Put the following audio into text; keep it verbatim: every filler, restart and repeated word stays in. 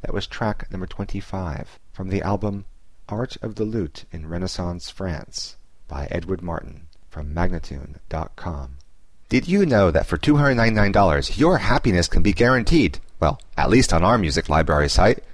That was track number twenty-five from the album Art of the Lute in Renaissance France by Edward Martin from Magnatune dot com. Did you know that for two hundred ninety-nine dollars your happiness can be guaranteed? Well, at least on our music library site.